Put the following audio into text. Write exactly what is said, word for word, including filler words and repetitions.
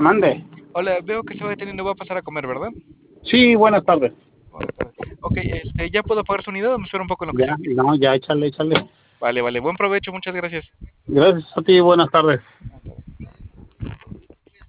Mande. Hola, veo que se va deteniendo, va a pasar a comer, ¿verdad? Sí, buenas tardes. Buenas tardes. Ok, este, ¿ya puedo apagar su unidad o me espero un poco en lo que Ya, sirve? no, ya, échale, échale. Vale, vale, buen provecho, muchas gracias. Gracias a ti, buenas tardes.